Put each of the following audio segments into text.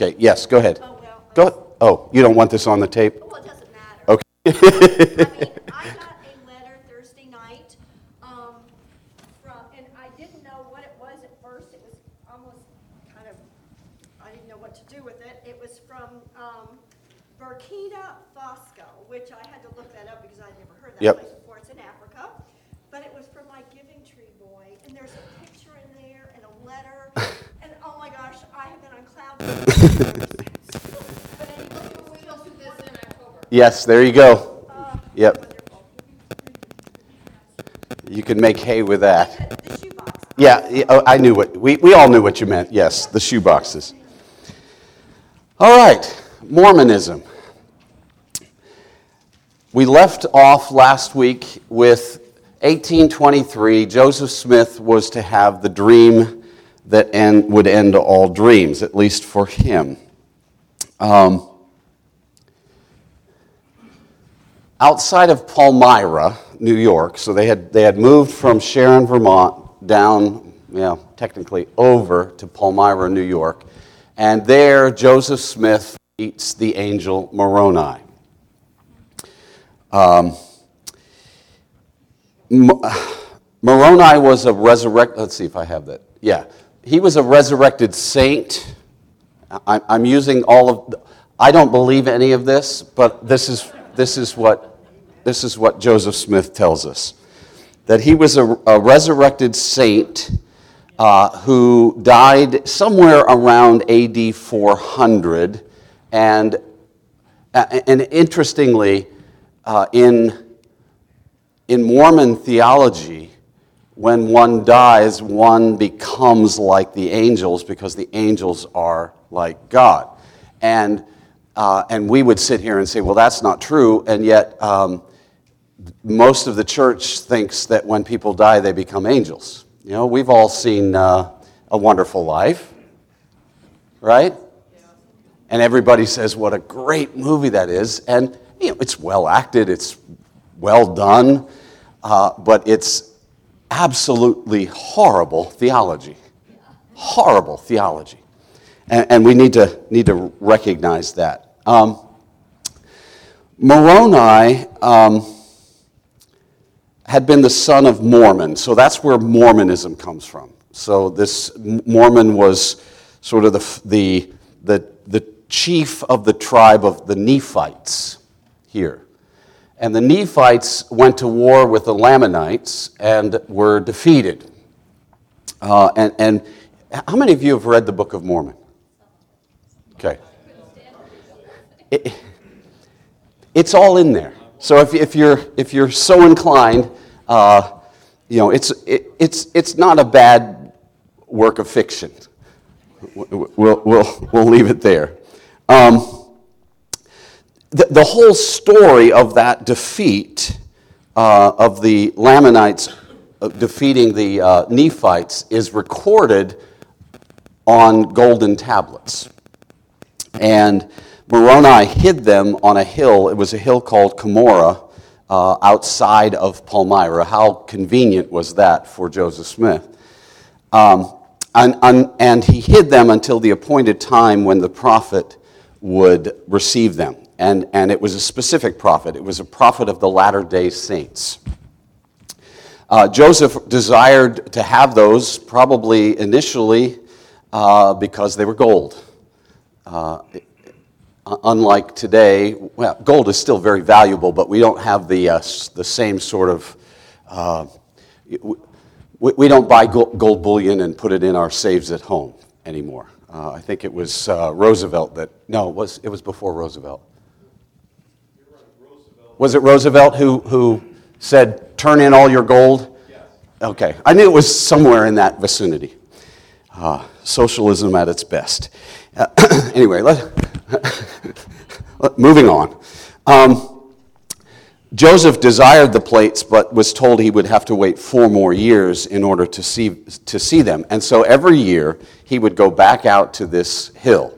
Okay, yes, go ahead. Oh, well. Go ahead. Oh, you don't want this on the tape? Well, it doesn't matter. Okay. I got a letter Thursday night and I didn't know what it was at first. It was almost kind of, I didn't know what to do with it. It was from Burkina Faso, which I had to look that up because I'd never heard that place before. It's in Africa. But it was from my Giving Tree boy, and there's a picture in there and a letter, and oh my gosh, I have been on cloud nine ever since. But anyway, we'll do this in October. Yes, there you go. Yep. Wonderful. You can make hay with that. The shoebox. Yeah, I knew what, we all knew what you meant. Yes, the shoe boxes. All right, Mormonism. We left off last week with 1823. Joseph Smith was to have the dream that would end all dreams, at least for him. Outside of Palmyra, New York, so they had moved from Sharon, Vermont, down, technically over to Palmyra, New York, and there Joseph Smith meets the angel Moroni. Moroni was a resurrected, let's see if I have that. Yeah, he was a resurrected saint. I'm using I don't believe any of this, but this is what Joseph Smith tells us. That he was a resurrected saint who died somewhere around AD 400, and interestingly, in Mormon theology, when one dies, one becomes like the angels because the angels are like God. And we would sit here and say, well, that's not true, and yet most of the church thinks that when people die, they become angels. We've all seen A Wonderful Life, right? And everybody says what a great movie that is, and it's well acted, it's well done, but it's absolutely horrible theology. Horrible theology. And we need to recognize that. Moroni had been the son of Mormon, so that's where Mormonism comes from. So this Mormon was sort of the chief of the tribe of the Nephites here. And the Nephites went to war with the Lamanites and were defeated. And how many of you have read the Book of Mormon? Okay. It's all in there. So if you're so inclined, it's not a bad work of fiction. We'll leave it there. The whole story of that defeat of the Lamanites defeating the Nephites is recorded on golden tablets. And Moroni hid them on a hill. It was a hill called Cumorah outside of Palmyra. How convenient was that for Joseph Smith? And he hid them until the appointed time when the prophet would receive them. And it was a specific prophet. It was a prophet of the Latter-day Saints. Joseph desired to have those probably initially because they were gold. Unlike today, well, gold is still very valuable, but we don't have the same sort of, we don't buy gold bullion and put it in our safes at home anymore. I think it was Roosevelt it was before Roosevelt. Was it Roosevelt who said, turn in all your gold? Yes. Okay, I knew it was somewhere in that vicinity. Socialism at its best. Anyway, moving on. Joseph desired the plates, but was told he would have to wait 4 more years in order to see them. And so every year he would go back out to this hill.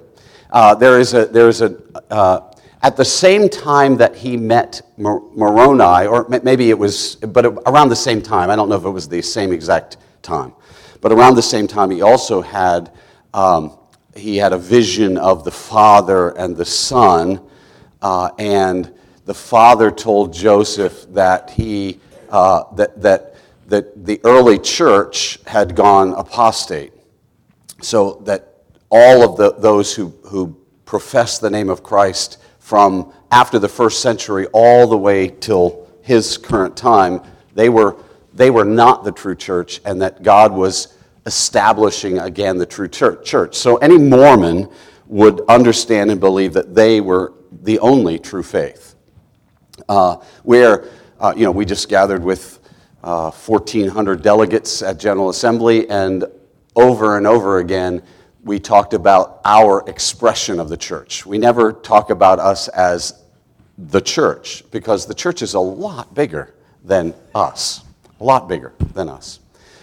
At the same time that he met Moroni, or maybe it was, but around the same time, I don't know if it was the same exact time, but around the same time he also had had a vision of the Father and the Son, and the Father told Joseph that that the early church had gone apostate, so that all of those who professed the name of Christ from after the first century all the way till his current time, they were not the true church, and that God was establishing again the true church. So any Mormon would understand and believe that they were the only true faith. We just gathered with 1,400 delegates at General Assembly, and over again, we talked about our expression of the church. We never talk about us as the church, because the church is a lot bigger than us. A lot bigger than us.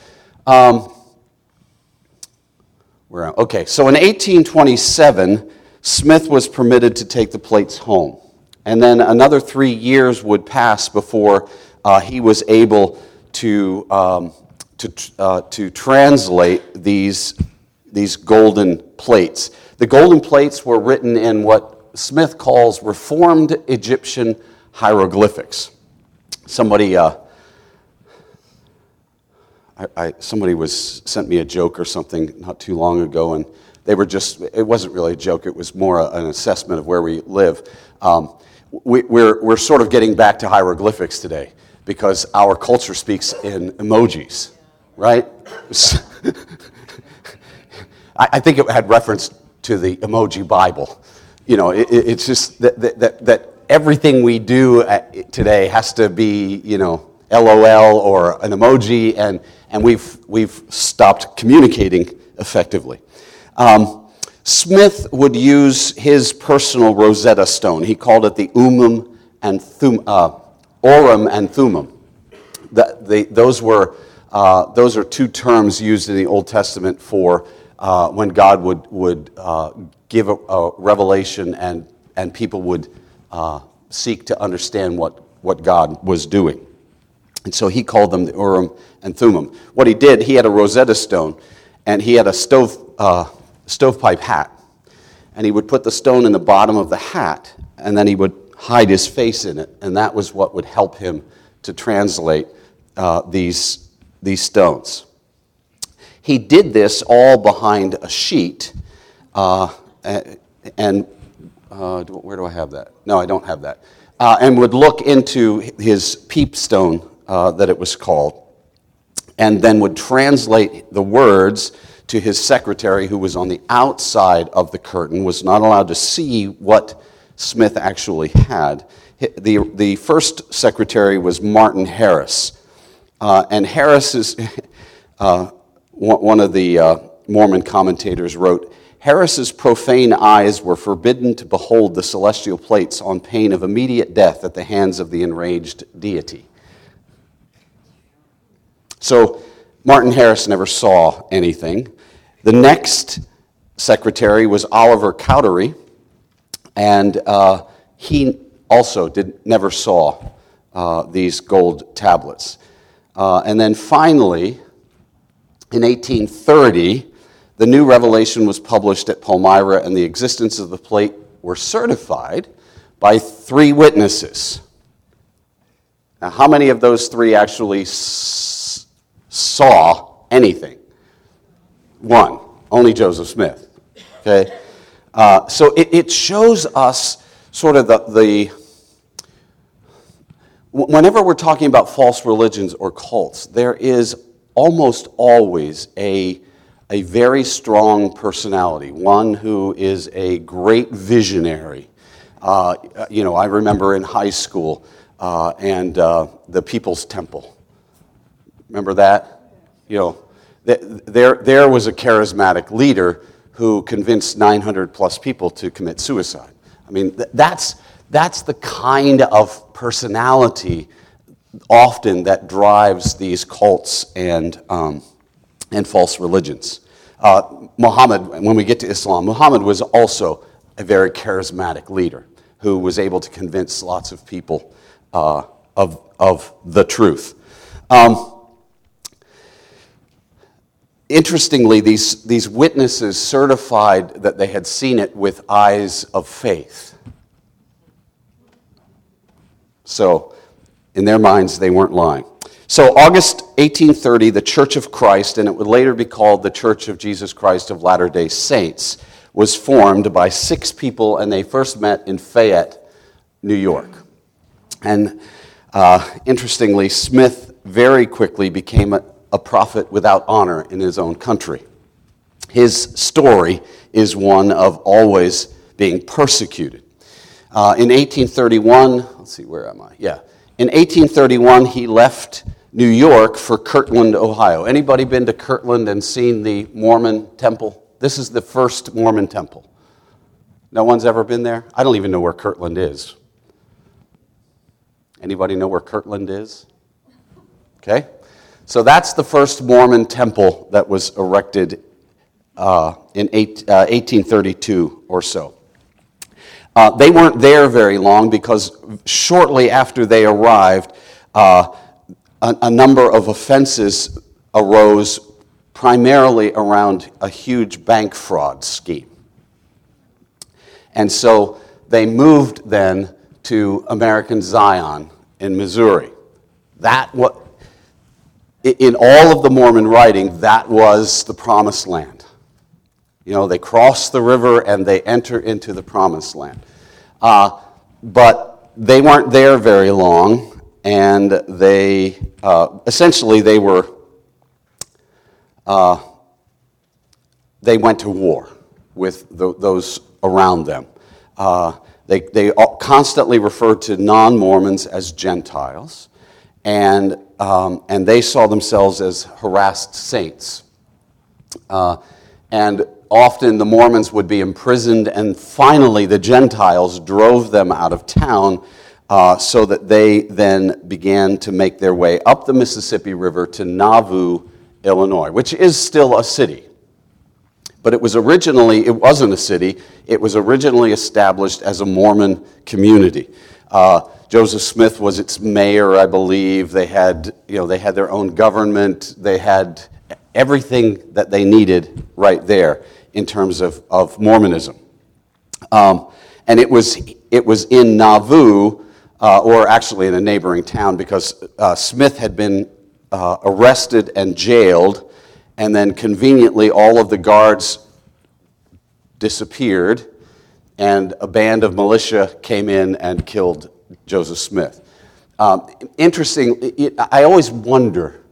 Okay, so in 1827, Smith was permitted to take the plates home. And then another 3 years would pass before he was able to translate these golden plates. The golden plates were written in what Smith calls Reformed Egyptian hieroglyphics. Somebody sent me a joke or something not too long ago, and it wasn't really a joke, it was more an assessment of where we live. We're sort of getting back to hieroglyphics today, because our culture speaks in emojis, right? I think it had reference to the emoji Bible. It's just that everything we do today has to be, LOL or an emoji, and we've stopped communicating effectively. Smith would use his personal Rosetta Stone. He called it the Urim and Thummim. Those are two terms used in the Old Testament for when God would give a revelation, and people would seek to understand what God was doing. And so he called them the Urim and Thummim. What he did, he had a Rosetta Stone, and he had a stovepipe hat. And he would put the stone in the bottom of the hat, and then he would hide his face in it, and that was what would help him to translate these stones. He did this all behind a sheet, where do I have that? No, I don't have that. And would look into his peepstone, that it was called, and then would translate the words to his secretary, who was on the outside of the curtain, was not allowed to see what Smith actually had. The first secretary was Martin Harris. And Harris is, one of the Mormon commentators wrote, Harris's profane eyes were forbidden to behold the celestial plates on pain of immediate death at the hands of the enraged deity. So Martin Harris never saw anything. The next secretary was Oliver Cowdery, and he also never saw these gold tablets. And then finally, in 1830, the new revelation was published at Palmyra, and the existence of the plate were certified by 3 witnesses. Now, how many of those 3 actually saw anything? 1, only Joseph Smith. Okay, so it shows us sort of the whenever we're talking about false religions or cults, there is almost always a very strong personality, one who is a great visionary. I remember in high school and the People's Temple. Remember that? There was a charismatic leader who convinced 900 plus people to commit suicide. I mean, that's the kind of personality often that drives these cults and false religions. Muhammad, when we get to Islam, Muhammad was also a very charismatic leader who was able to convince lots of people of the truth. interestingly, these witnesses certified that they had seen it with eyes of faith. So, in their minds, they weren't lying. So, August 1830, the Church of Christ, and it would later be called the Church of Jesus Christ of Latter-day Saints, was formed by 6 people, and they first met in Fayette, New York. And interestingly, Smith very quickly became a prophet without honor in his own country. His story is one of always being persecuted. In 1831, let's see, where am I? Yeah. In 1831, he left New York for Kirtland, Ohio. Anybody been to Kirtland and seen the Mormon temple? This is the first Mormon temple. No one's ever been there? I don't even know where Kirtland is. Anybody know where Kirtland is? Okay. So that's the first Mormon temple that was erected in 1832 or so. They weren't there very long because shortly after they arrived, a number of offenses arose primarily around a huge bank fraud scheme. And so they moved then to American Zion in Missouri. In all of the Mormon writing, that was the promised land. You know, they cross the river and they enter into the promised land. But they weren't there very long, and they went to war with those around them. They constantly referred to non-Mormons as Gentiles, and they saw themselves as harassed saints. And often the Mormons would be imprisoned, and finally the Gentiles drove them out of town so that they then began to make their way up the Mississippi River to Nauvoo, Illinois, which is still a city. But it wasn't a city. It was originally established as a Mormon community. Joseph Smith was its mayor, I believe. They had their own government. They had everything that they needed right there in terms of Mormonism. And it was in Nauvoo, or actually in a neighboring town, because Smith had been arrested and jailed, and then conveniently all of the guards disappeared, and a band of militia came in and killed Joseph Smith. Interesting, I always wonder,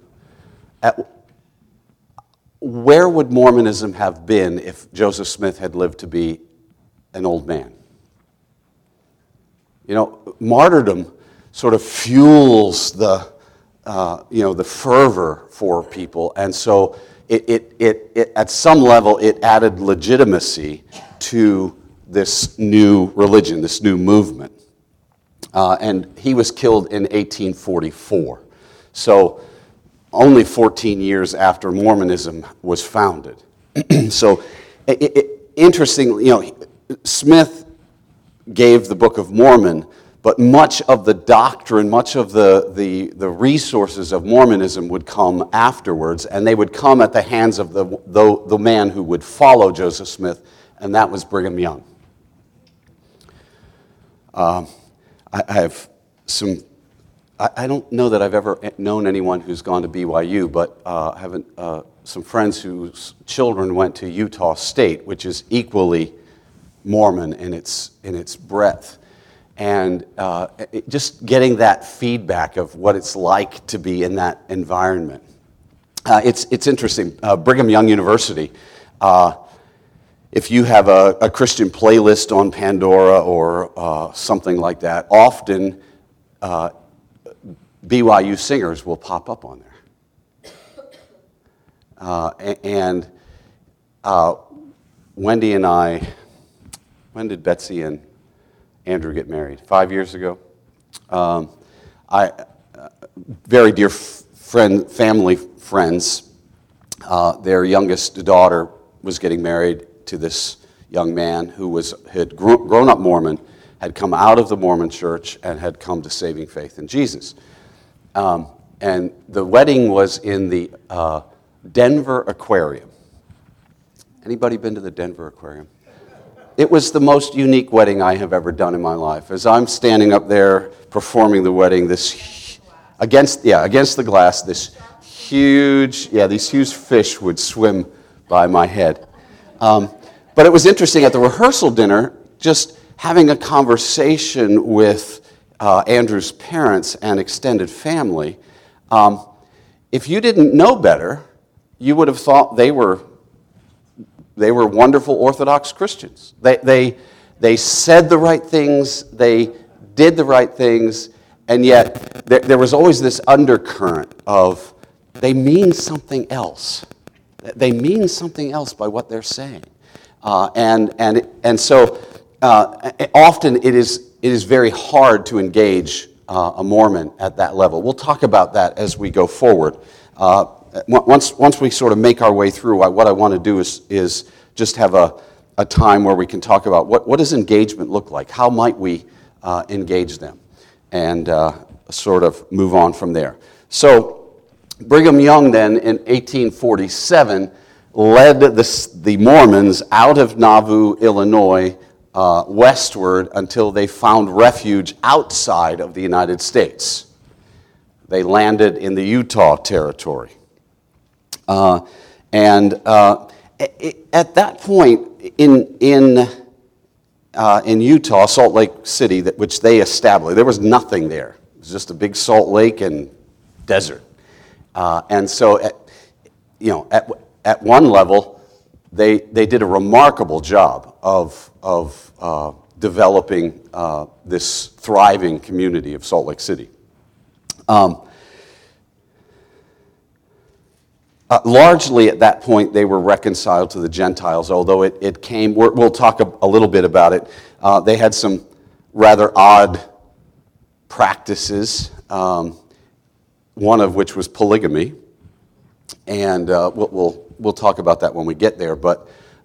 where would Mormonism have been if Joseph Smith had lived to be an old man? You know, martyrdom sort of fuels the fervor for people, and so it at some level it added legitimacy to this new religion, this new movement. And he was killed in 1844, so only 14 years after Mormonism was founded. So, interestingly, Smith gave the Book of Mormon, but much of the doctrine, much of the resources of Mormonism would come afterwards, and they would come at the hands of the man who would follow Joseph Smith, and that was Brigham Young. I don't know that I've ever known anyone who's gone to BYU, but I have some friends whose children went to Utah State, which is equally Mormon in its breadth. And just getting that feedback of what it's like to be in that environment. It's interesting. Brigham Young University, if you have a Christian playlist on Pandora or something like that, often BYU singers will pop up on there. And Wendy and I, when did Betsy and Andrew get married? 5 years ago. Very dear family friends, their youngest daughter was getting married to this young man who had grown up Mormon, had come out of the Mormon church, and had come to saving faith in Jesus. And the wedding was in the Denver Aquarium. Anybody been to the Denver Aquarium? It was the most unique wedding I have ever done in my life. As I'm standing up there performing the wedding, against the glass, these huge fish would swim by my head. But it was interesting at the rehearsal dinner, just having a conversation with Andrew's parents and extended family. If you didn't know better, you would have thought they were wonderful Orthodox Christians. They said the right things, they did the right things, and yet there was always this undercurrent of they mean something else. They mean something else by what they're saying. And so often it is very hard to engage a Mormon at that level. We'll talk about that as we go forward. Once we sort of make our way through, what I want to do is just have a time where we can talk about what does engagement look like? How might we engage them? And sort of move on from there. So Brigham Young then in 1847 led the Mormons out of Nauvoo, Illinois, westward until they found refuge outside of the United States. They landed in the Utah Territory. At that point in Utah, Salt Lake City, which they established, there was nothing there. It was just a big salt lake and desert. And so, at one level, they did a remarkable job of developing this thriving community of Salt Lake City. Largely at that point, they were reconciled to the Gentiles, although it came, we'll talk a little bit about it. They had some rather odd practices, one of which was polygamy, and we'll talk about that when we get there. But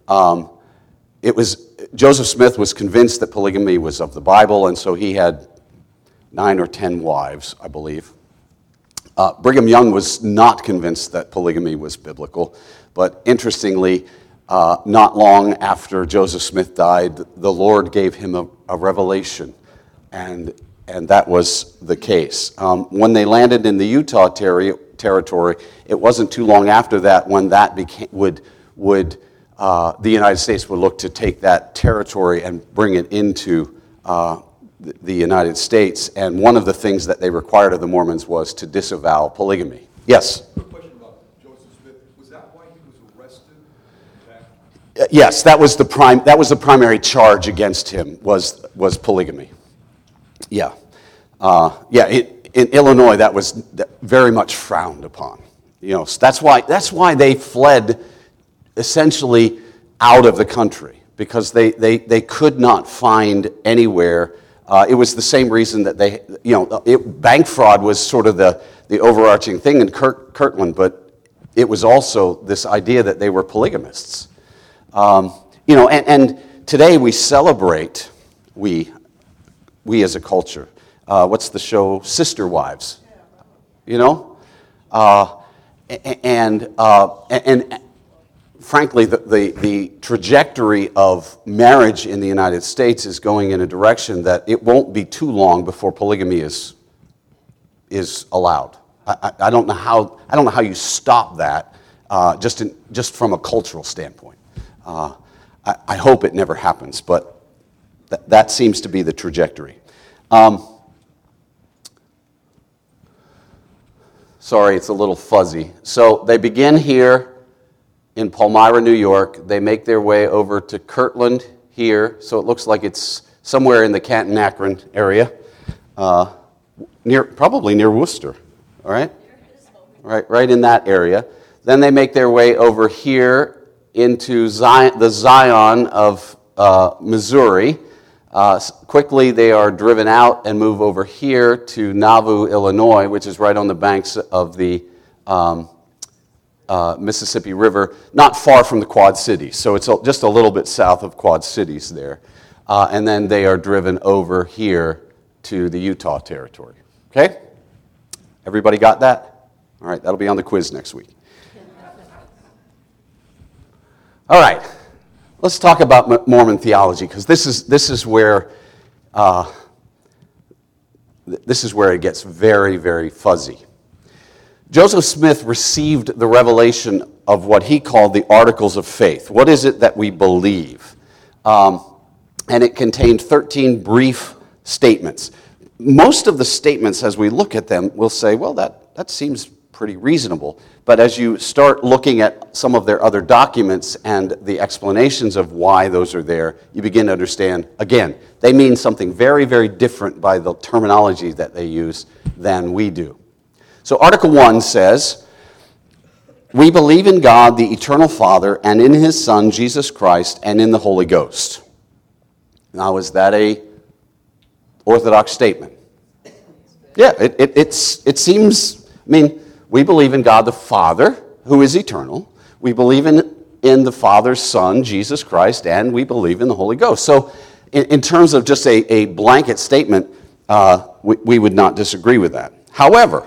Joseph Smith was convinced that polygamy was of the Bible, and so he had 9 or 10 wives, I believe. Brigham Young was not convinced that polygamy was biblical, but interestingly, not long after Joseph Smith died, the Lord gave him a revelation, and that was the case. When they landed in the Utah territory, it wasn't too long after that when that the United States would look to take that territory and bring it into the United States, and one of the things that they required of the Mormons was to disavow polygamy. Yes? Quick question about Joseph Smith. Was that why he was arrested? Yes, that was the primary charge against him was polygamy. Yeah. In Illinois, that was very much frowned upon. So that's why they fled essentially out of the country, because they could not find anywhere. It was the same reason that bank fraud was sort of the overarching thing in Kirtland, but it was also this idea that they were polygamists. And today we celebrate, we as a culture, what's the show? Sister Wives. And frankly, the trajectory of marriage in the United States is going in a direction that it won't be too long before polygamy is allowed. I don't know how you stop that just from a cultural standpoint. I hope it never happens, but that seems to be the trajectory. Sorry, it's a little fuzzy. So they begin here in Palmyra, New York. They make their way over to Kirtland here, so it looks like it's somewhere in the Canton-Akron area, probably near Worcester, all right? Right in that area. Then they make their way over here into the Zion of Missouri. Quickly, they are driven out and move over here to Nauvoo, Illinois, which is right on the banks of the Mississippi River, not far from the Quad Cities. So it's just a little bit south of Quad Cities there. And then they are driven over here to the Utah Territory. Okay? Everybody got that? All right, that'll be on the quiz next week. All right, let's talk about Mormon theology, because this is where it gets very, very fuzzy. Joseph Smith received the revelation of what he called the Articles of Faith. What is it that we believe? And it contained 13 brief statements. Most of the statements, as we look at them, will say, well, that seems pretty reasonable. But as you start looking at some of their other documents and the explanations of why those are there, you begin to understand, again, they mean something very, very different by the terminology that they use than we do. So Article 1 says, we believe in God, the eternal Father, and in his Son, Jesus Christ, and in the Holy Ghost. Now, is that a orthodox statement? Yeah, it seems, we believe in God the Father, who is eternal. We believe in the Father's Son, Jesus Christ, and we believe in the Holy Ghost. So in terms of just a blanket statement, we would not disagree with that. However,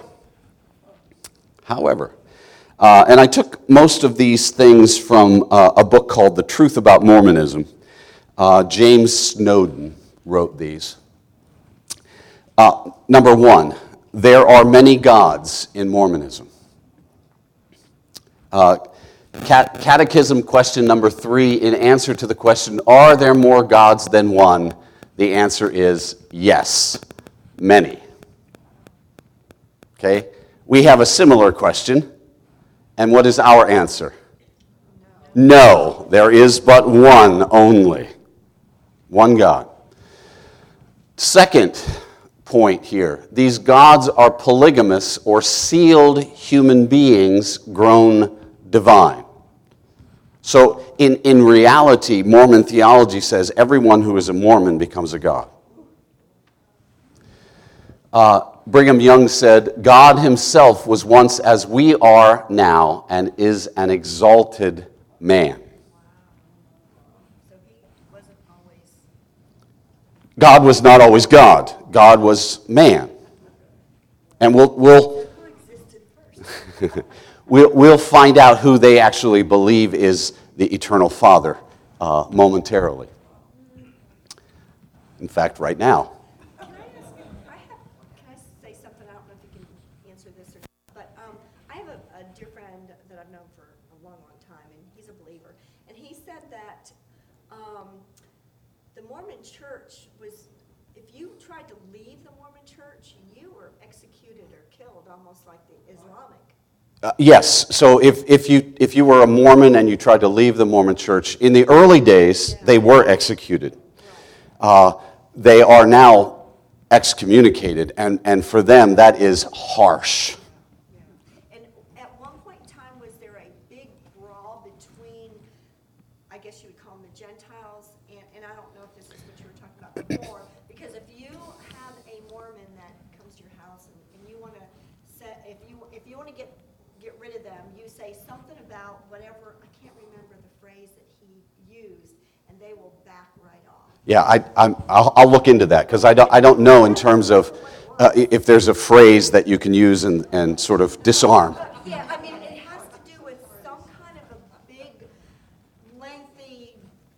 and I took most of these things from a book called The Truth About Mormonism. James Snowden wrote these. Number one, there are many gods in Mormonism. Catechism question number 3, in answer to the question, are there more gods than one? The answer is yes, many. Okay? We have a similar question, and what is our answer? No, there is but one only. One God. Second point here, these gods are polygamous or sealed human beings grown divine. So in reality, Mormon theology says everyone who is a Mormon becomes a god. Brigham Young said, God himself was once as we are now and is an exalted man. So he wasn't always. God was not always God. God was man. And we'll Who existed first? we'll find out who they actually believe is the eternal Father momentarily. In fact, right now. Can I say something? I don't know if you can answer this or not, but I have a dear friend that I've known for a long, long time, and he's a believer. And he said that the Mormon church was, if you tried to leave the Mormon church, you were executed or killed, almost like the Islamic. Yes. So if you were a Mormon and you tried to leave the Mormon church, in the early days, they were executed. They are now excommunicated, and for them, that is harsh. And at one point in time, was there a big brawl between, I guess you would call them the Gentiles, and I don't know if this is what you were talking about before, because if you have a Mormon that comes to your house and you want to set, if you want to get rid of them, you say something about whatever, I can't remember the phrase that he used, and they will back right off. Yeah, I'll look into that, because I don't know in terms of if there's a phrase that you can use and sort of disarm. Yeah, I mean, it has to do with some kind of a big, lengthy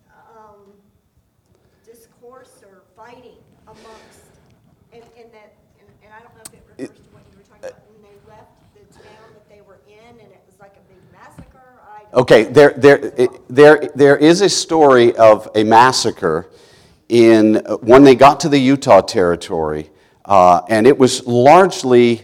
discourse or fighting amongst, and I don't know if it refers to what you were talking about, when they left the town that they were in, and it was like a big massacre. Okay, there is a story of a massacre when they got to the Utah Territory, and it was largely,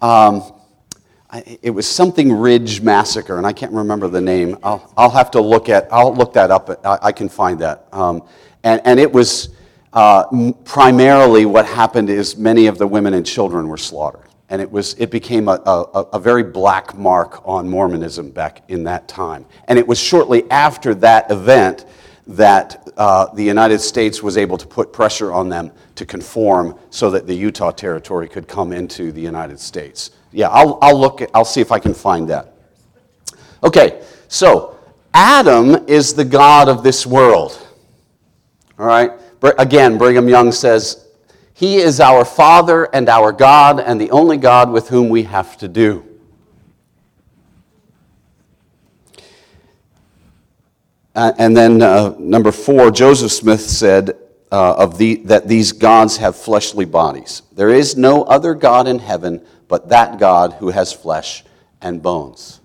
it was something Ridge Massacre, and I can't remember the name. I'll have to look that up. I can find that. And it was primarily what happened is many of the women and children were slaughtered. And it became a very black mark on Mormonism back in that time. And it was shortly after that event that the United States was able to put pressure on them to conform so that the Utah Territory could come into the United States. Yeah, I'll see if I can find that. Okay, so Adam is the God of this world. All right? Again, Brigham Young says, he is our Father and our God and the only God with whom we have to do. And then number 4, Joseph Smith said that these gods have fleshly bodies. There is no other God in heaven but that God who has flesh and bones.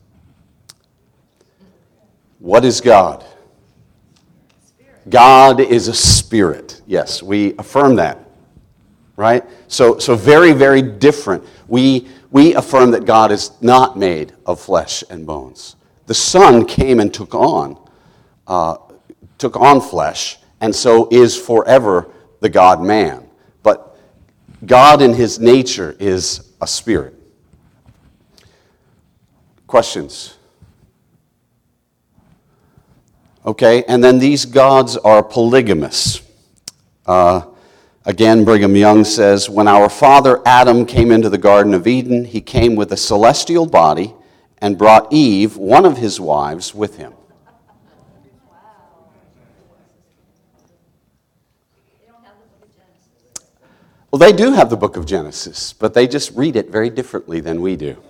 What is God? God is a spirit. Yes, we affirm that. Right? So very, very different. We affirm that God is not made of flesh and bones. The Son came and took on flesh, and so is forever the God-man. But God in his nature is a spirit. Questions? Okay, and then these gods are polygamous. Again, Brigham Young says, when our father Adam came into the Garden of Eden, he came with a celestial body and brought Eve, one of his wives, with him. Well, they do have the book of Genesis, but they just read it very differently than we do.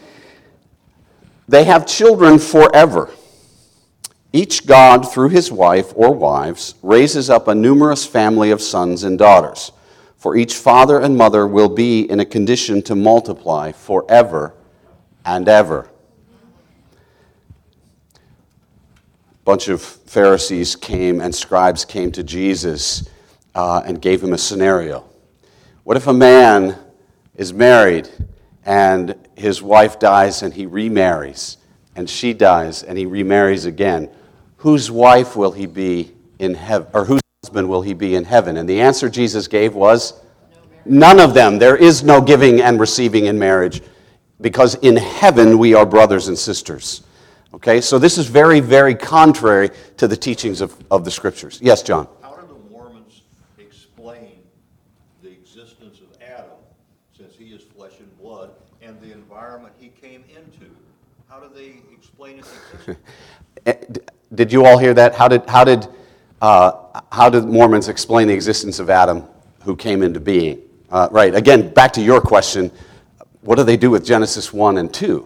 They have children forever. Each god, through his wife or wives, raises up a numerous family of sons and daughters. For each father and mother will be in a condition to multiply forever and ever. A bunch of Pharisees came and scribes came to Jesus and gave him a scenario. What if a man is married and his wife dies and he remarries, and she dies and he remarries again? Whose wife will he be in heaven, or whose husband will he be in heaven? And the answer Jesus gave was, none of them. There is no giving and receiving in marriage, because in heaven we are brothers and sisters. Okay, so this is very, very contrary to the teachings of the Scriptures. Yes, John? How do the Mormons explain the existence of Adam, since he is flesh and blood, and the environment he came into? How do they explain his existence? Did you all hear that? How did Mormons explain the existence of Adam, who came into being? Right. Again, back to your question. What do they do with Genesis 1 and 2?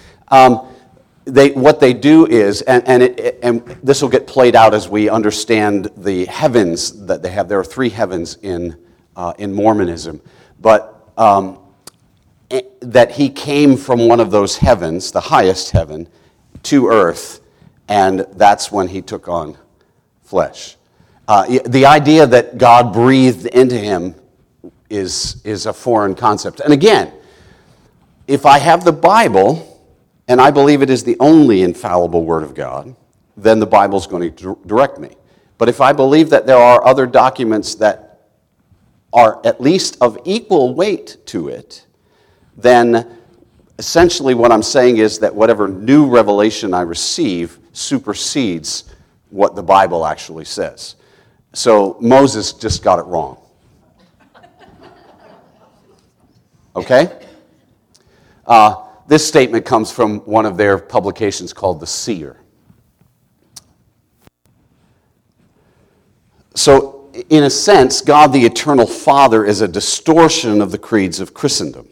What they do is, and this will get played out as we understand the heavens that they have. There are 3 heavens in Mormonism, but that he came from one of those heavens, the highest heaven, to earth. And that's when he took on flesh. The idea that God breathed into him is a foreign concept. And again, if I have the Bible, and I believe it is the only infallible Word of God, then the Bible's going to direct me. But if I believe that there are other documents that are at least of equal weight to it, then essentially what I'm saying is that whatever new revelation I receive supersedes what the Bible actually says. So Moses just got it wrong. Okay? This statement comes from one of their publications called The Seer. So, in a sense, God the Eternal Father is a distortion of the creeds of Christendom.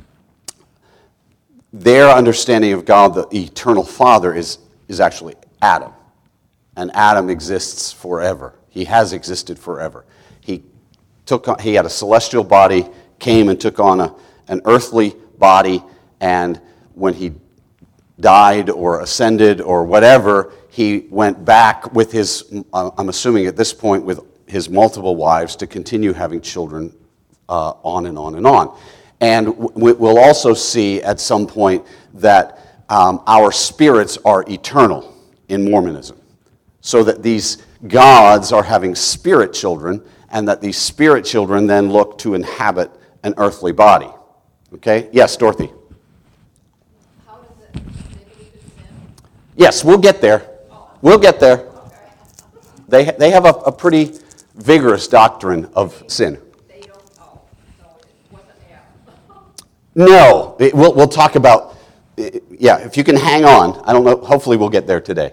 Their understanding of God the Eternal Father is actually Adam. And Adam exists forever. He has existed forever. He had a celestial body, came and took on an earthly body, and when he died or ascended or whatever, he went back with his, I'm assuming at this point, with his multiple wives to continue having children on and on and on. And we'll also see at some point that our spirits are eternal in Mormonism. So that these gods are having spirit children, and that these spirit children then look to inhabit an earthly body. Okay? Yes, Dorothy? How does it, maybe we could sin? Yes, we'll get there. We'll get there. They have a pretty vigorous doctrine of sin. They don't, so it wasn't Adam. No, we'll talk about, yeah, if you can hang on. I don't know, hopefully we'll get there today.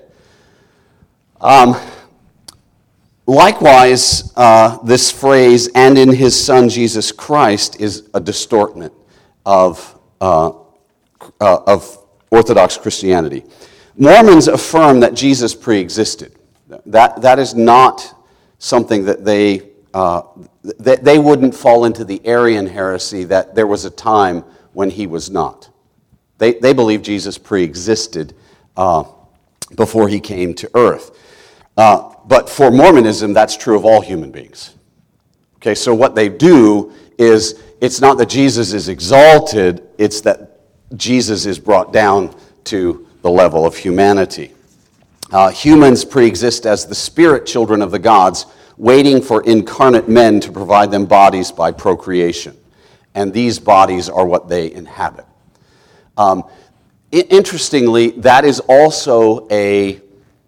Likewise, this phrase, and in his Son Jesus Christ, is a distortment of Orthodox Christianity. Mormons affirm that Jesus pre-existed. That is not something that they wouldn't fall into the Arian heresy that there was a time when he was not. They believe Jesus pre-existed before he came to earth. But for Mormonism, that's true of all human beings. Okay, so what they do is, it's not that Jesus is exalted, it's that Jesus is brought down to the level of humanity. Humans pre-exist as the spirit children of the gods, waiting for incarnate men to provide them bodies by procreation. And these bodies are what they inhabit. Interestingly, that is also a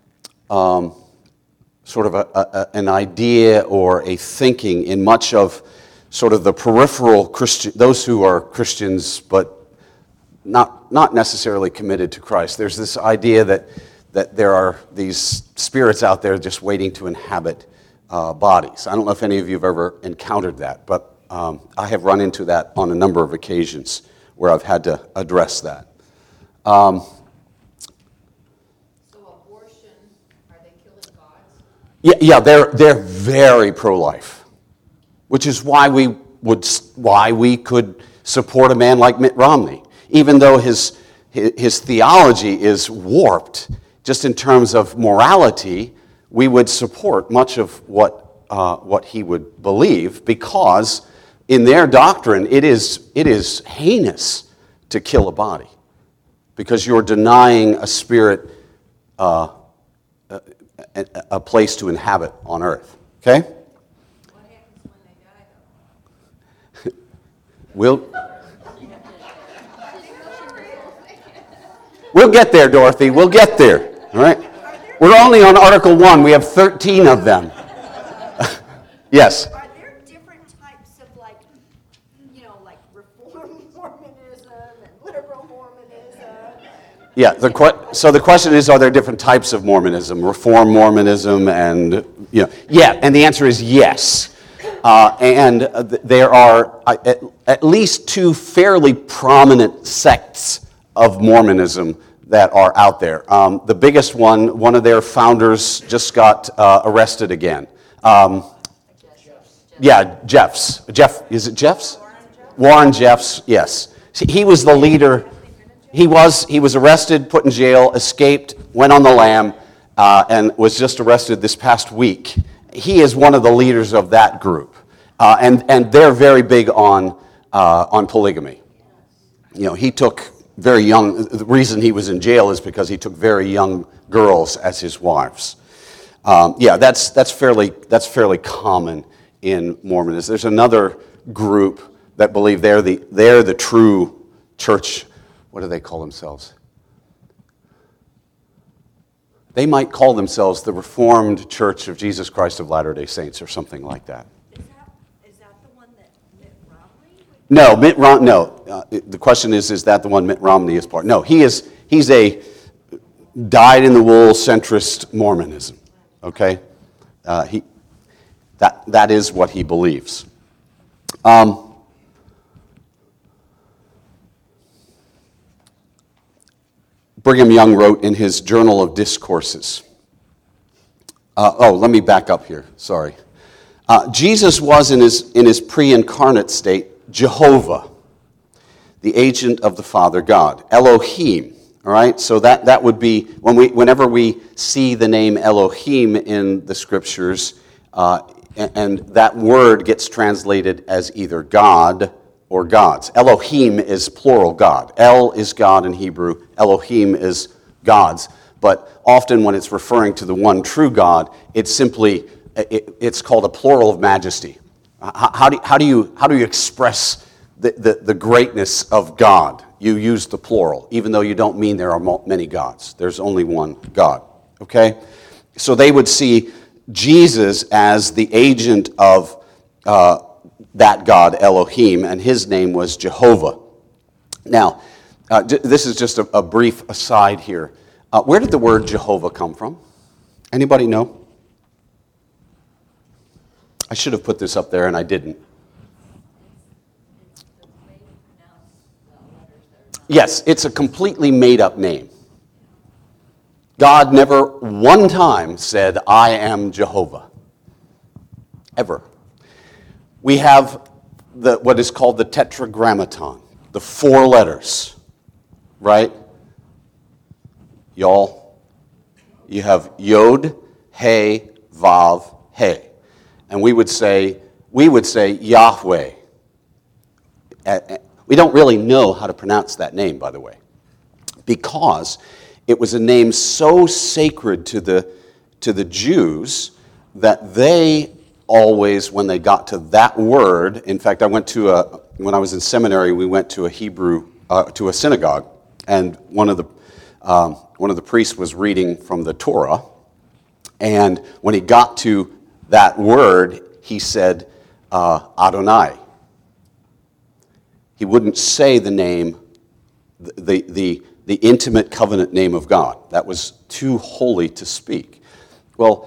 sort of an idea or a thinking in much of sort of the peripheral Christian, those who are Christians but not necessarily committed to Christ. There's this idea that there are these spirits out there just waiting to inhabit bodies. I don't know if any of you have ever encountered that, but I have run into that on a number of occasions where I've had to address that. So abortion, are they killing gods? Yeah, they're very pro-life, which is why we could support a man like Mitt Romney, even though his theology is warped. Just in terms of morality, we would support much of what he would believe, because in their doctrine it is heinous to kill a body, because you're denying a spirit a place to inhabit on earth. Okay? What happens when they die, though? We'll get there, Dorothy. We'll get there. All right? We're only on Article 1. We have 13 of them. Yes? Are there different types of, like Reform Mormonism and liberal Mormonism? Yeah, so the question is, are there different types of Mormonism? Reform Mormonism and, yeah, and the answer is yes. And there are at least two fairly prominent sects of Mormonism that are out there. The biggest one of their founders just got arrested again. Yeah, Jeffs. Is it Jeffs? Warren Jeffs, yes. See, he was the leader. He was arrested, put in jail, escaped, went on the lam, and was just arrested this past week. He is one of the leaders of that group. And they're very big on polygamy. He took very young, the reason he was in jail is because he took very young girls as his wives. That's fairly common in Mormonism. There's another group that believe they're the true church. What do they call themselves? They might call themselves the Reformed Church of Jesus Christ of Latter-day Saints or something like that. Is that the one that Mitt Romney would? No, Mitt Romney. No, the question is that the one Mitt Romney is part? No, he's a dyed-in-the-wool centrist Mormonism. Okay, that is what he believes. Brigham Young wrote in his Journal of Discourses. Let me back up here. Sorry. Jesus was in his pre-incarnate state Jehovah, the agent of the Father God, Elohim. All right, so that would be whenever we see the name Elohim in the Scriptures, and that word gets translated as either God or gods. Elohim is plural God. El is God in Hebrew. Elohim is gods. But often when it's referring to the one true God, it's called a plural of majesty. How do you express the greatness of God? You use the plural, even though you don't mean there are many gods. There's only one God. Okay? So they would see Jesus as the agent of that God, Elohim, and his name was Jehovah. Now, this is just a brief aside here. Where did the word Jehovah come from? Anybody know? I should have put this up there, and I didn't. Yes, it's a completely made-up name. God never one time said, I am Jehovah. Ever. We have what is called the Tetragrammaton, the 4 letters, right? Y'all, you have Yod, He, Vav, He. And we would say Yahweh. We don't really know how to pronounce that name, by the way, because it was a name so sacred to the Jews that they always, when they got to that word, in fact, when I was in seminary, we went to to a synagogue, and one of the priests was reading from the Torah, and when he got to that word, he said, Adonai. He wouldn't say the name, the intimate covenant name of God. That was too holy to speak. Well,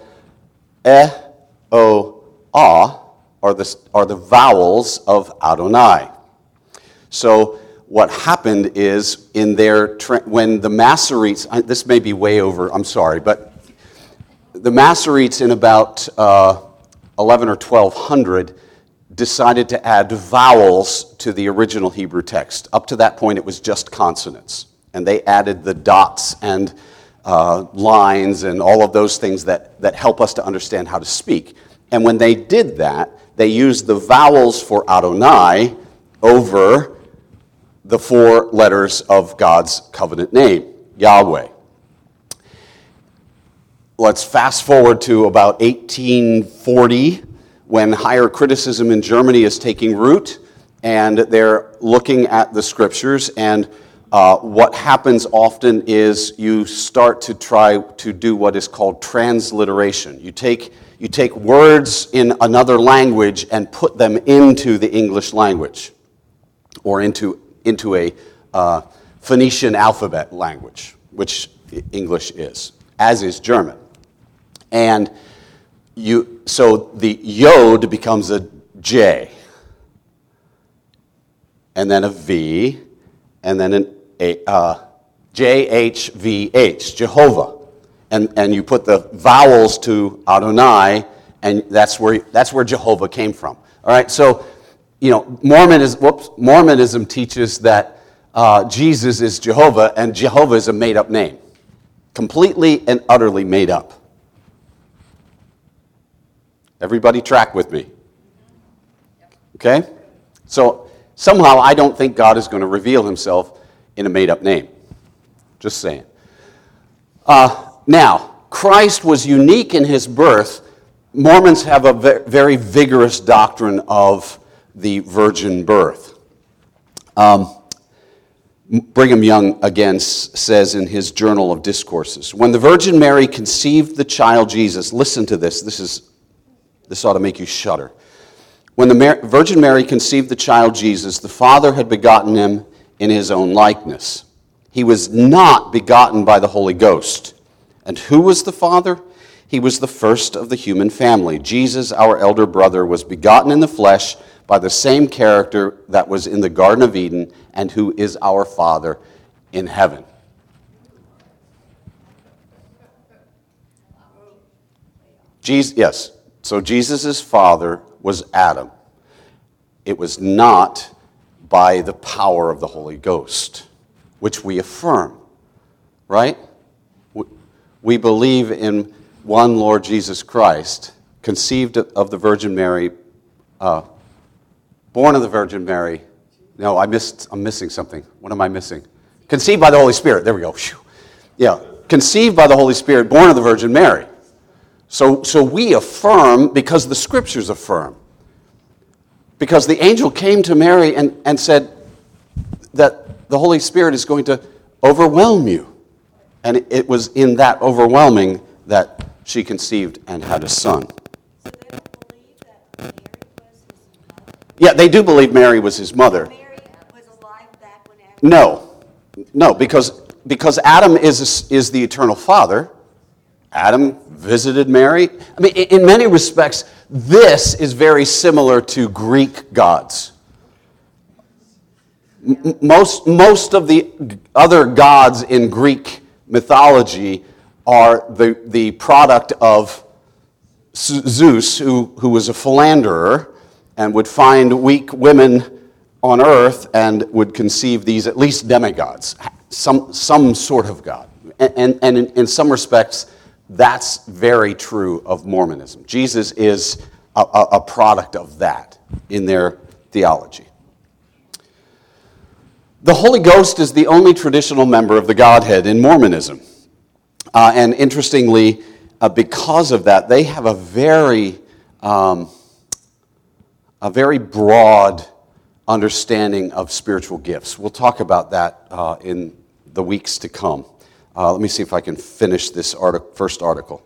O, Ah are the vowels of Adonai. So what happened is when the Masoretes, this may be way over, I'm sorry, but the Masoretes in about 11 or 1200 decided to add vowels to the original Hebrew text. Up to that point, it was just consonants. And they added the dots and lines and all of those things that help us to understand how to speak. And when they did that, they used the vowels for Adonai over the 4 letters of God's covenant name, Yahweh. Let's fast forward to about 1840, when higher criticism in Germany is taking root, and they're looking at the scriptures, and what happens often is you start to try to do what is called transliteration. You take words in another language and put them into the English language, or into a Phoenician alphabet language, which English is, as is German. And so the Yod becomes a J, and then a V, and then an JHVH, Jehovah. And you put the vowels to Adonai, and that's where Jehovah came from. All right, so Mormonism teaches that Jesus is Jehovah, and Jehovah is a made-up name, completely and utterly made up. Everybody track with me? Okay? So somehow I don't think God is going to reveal himself in a made-up name. Just saying. Now, Christ was unique in his birth. Mormons have a very vigorous doctrine of the virgin birth. Brigham Young again says in his Journal of Discourses, when the Virgin Mary conceived the child Jesus, listen to this, this ought to make you shudder. When the Virgin Mary conceived the child Jesus, the Father had begotten him in his own likeness. He was not begotten by the Holy Ghost. And who was the Father? He was the first of the human family. Jesus, our elder brother, was begotten in the flesh by the same character that was in the Garden of Eden and who is our Father in heaven. Yes, so Jesus' father was Adam. It was not by the power of the Holy Ghost, which we affirm, right? We believe in one Lord Jesus Christ, conceived of the Virgin Mary, born of the Virgin Mary. No, I'm missing something. What am I missing? Conceived by the Holy Spirit. There we go. Yeah, conceived by the Holy Spirit, born of the Virgin Mary. So we affirm because the Scriptures affirm. Because the angel came to Mary and said that the Holy Spirit is going to overwhelm you. And it was in that overwhelming that she conceived and had a son. So they don't believe that Mary was his mother? Yeah, they do believe Mary was his mother. Mary was alive back when Adam... No, because Adam is the eternal father. Adam visited Mary. I mean, in many respects, this is very similar to Greek gods. Most of the other gods in Greek mythology are the product of Zeus, who was a philanderer and would find weak women on earth and would conceive these at least demigods, some sort of god. And in some respects, that's very true of Mormonism. Jesus is a product of that in their theology. The Holy Ghost is the only traditional member of the Godhead in Mormonism. And interestingly, because of that, they have a very broad understanding of spiritual gifts. We'll talk about that in the weeks to come. Let me see if I can finish this first article.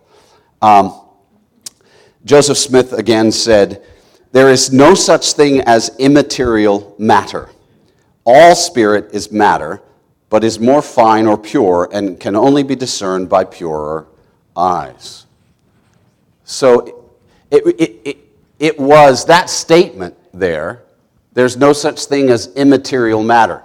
Joseph Smith again said, "There is no such thing as immaterial matter. All spirit is matter, but is more fine or pure and can only be discerned by purer eyes." So it was that statement there, there's no such thing as immaterial matter,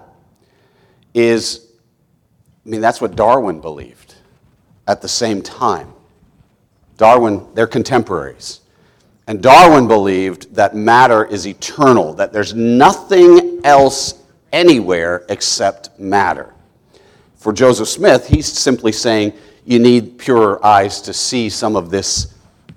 that's what Darwin believed at the same time. Darwin, they're contemporaries. And Darwin believed that matter is eternal, that there's nothing else anywhere except matter. For Joseph Smith, he's simply saying you need purer eyes to see some of this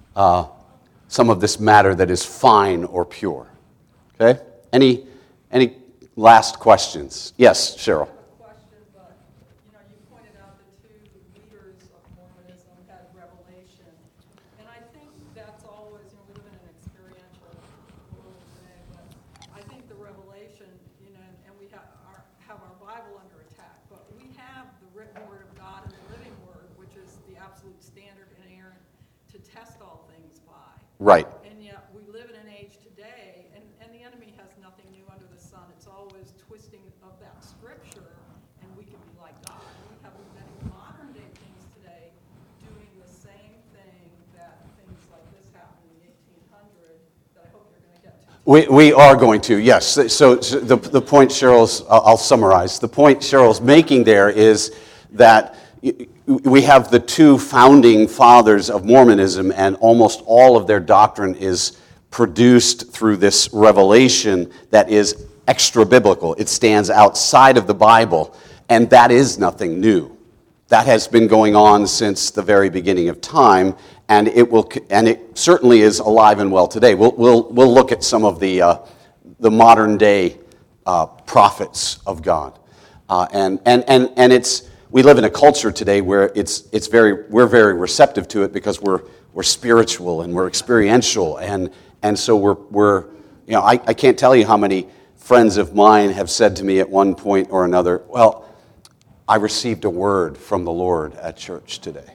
matter that is fine or pure. Okay? Any last questions? Yes, Cheryl. Question, but, you pointed out the two leaders of Mormonism had revelation. And I think that's always, we live in an experiential world today, but I think the revelation, and we have our Bible under attack, but we have the written word of God and the living word, which is the absolute standard and inerrant to test all things by. Right. And yet we live in an age today, and the enemy has nothing new under the sun. It's always twisting of that scripture, and we can be like God. We have many modern day things today doing the same thing that things like this happened in the 1800s that I hope you're going to get to. We are going to, yes. So the point I'll summarize. The point Cheryl's making there is that we have the two founding fathers of Mormonism, and almost all of their doctrine is produced through this revelation that is extra-biblical. It stands outside of the Bible, and that is nothing new. That has been going on since the very beginning of time, and it certainly is alive and well today. We'll look at some of the modern day prophets of God, and it's. We live in a culture today where we're very receptive to it because we're spiritual and we're experiential, and so we're I can't tell you how many friends of mine have said to me at one point or another, "Well, I received a word from the Lord at church today."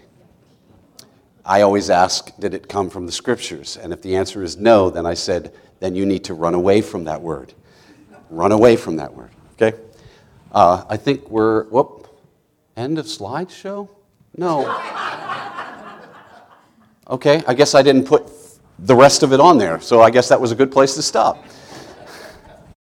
I always ask, did it come from the Scriptures? And if the answer is no, then I said, then you need to run away from that word. Run away from that word. Okay? I think end of slideshow? No. Okay, I guess I didn't put the rest of it on there, so I guess that was a good place to stop.